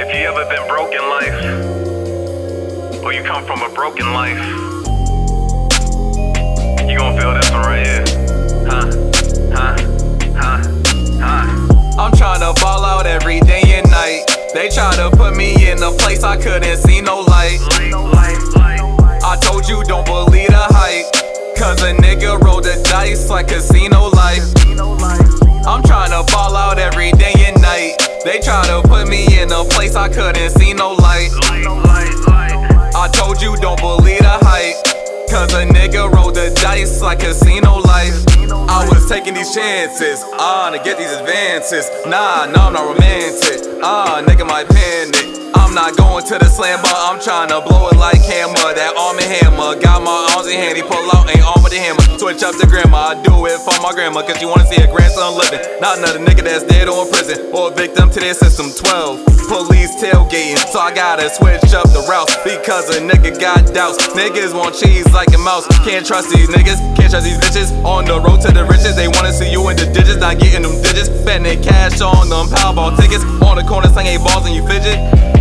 If you ever been broke in life, or you come from a broken life, you gon' feel this one right here. I'm tryna ball out every day and night. They try to put me in a place I couldn't see no light. I told you don't believe the hype, cause a nigga rolled the dice like casino life. I'm tryna ball out every day and night. They try to put me in a place I couldn't see no light. I told you don't believe the hype, cause a nigga rolled the dice like casino life. I was taking these chances, to get these advances. Nah, no, I'm not romantic. Nigga might panic. I'm not going to the slam, but I'm tryna blow it like hammer. That arm and hammer, got my arms in handy, pull out, ain't arm with the hammer. Switch up to grandma, I do it for my grandma, cause you wanna see a grandson living. Not another nigga that's dead or in prison, or a victim to their system. 12, police tailgating, so I gotta switch up the route, because a nigga got doubts. Niggas want cheese like a mouse, can't trust these niggas, can't trust these bitches. On the road to the riches, they wanna see you in the digits, not getting them digits. Spending cash on them Powerball tickets, on the corner slang 8 balls and you fidget.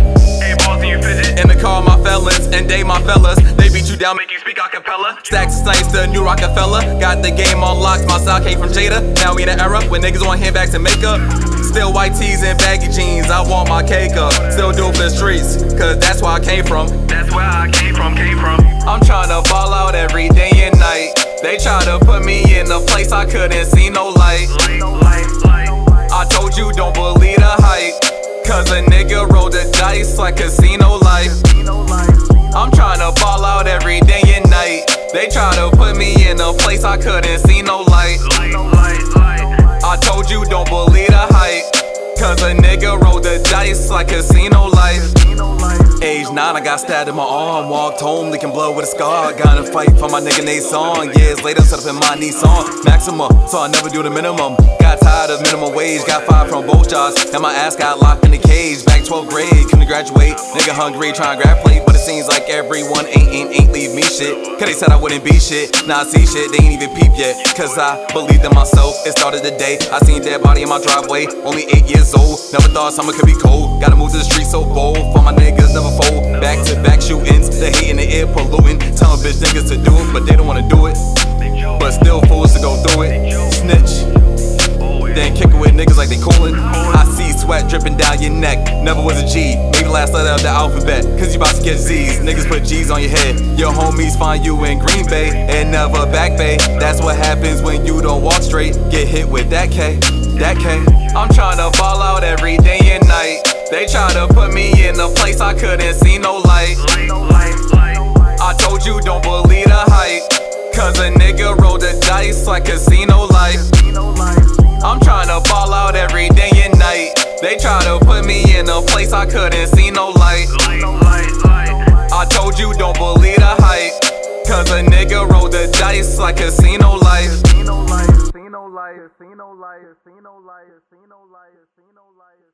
In the car, my fellas, and they my fellas. They beat you down, make you speak acapella. Stacks of snipes, the new Rockefeller. Got the game unlocked, my style came from Jada. Now we in an era when niggas want handbags and makeup. Still white tees and baggy jeans, I want my cake up. Still do it for the streets, cause that's where I came from. That's where I came from. I'm tryna ball out every day and night. They try to put me in a place I couldn't see no light. I told you don't believe the hype, cause a nigga rolled the dice like casino life. I'm tryna ball out every day and night. They try to put me in a place I couldn't see no light. I told you don't believe the hype, cause a nigga rolled the dice like casino life. Age 9, I got stabbed in my arm. Walked home, licking blood with a scar. Got in a fight for my nigga Nate song. Years later, set up in my Nissan Maxima, so I never do the minimum. Got tired of minimum wage, got fired from both jobs, and my ass got locked in the cage. Back 12th grade, couldn't graduate. Nigga hungry, trying to grab plate, but it seems like everyone ain't leave me shit. Cause they said I wouldn't be shit, now I see shit, they ain't even peep yet. Cause I believed in myself, it started the day I seen dead body in my driveway. Only 8 years old, never thought summer could be cold. Gotta move to the street so bold, for my niggas never fold. Back to back shootings, the hate in the air polluting. Telling bitch niggas to do it, but they don't wanna do it. But still fools to go through it. Snitch, then kick it with niggas like they coolin'. I see sweat dripping down your neck, never was a G. Maybe last letter of the alphabet, cause you about to get Z's. Niggas put G's on your head, your homies find you in Green Bay and never Back Bay. That's what happens when you don't walk straight, get hit with that K. I'm tryna ball out every day and night. They try to put me in a place I couldn't see no light. I told you don't believe the hype, cause a nigga rolled the dice like casino life. I'm tryna ball out every day and night. They try to put me in a place I couldn't see no light. I told you don't believe the hype, cause a nigga rolled the dice like casino life. Casino life.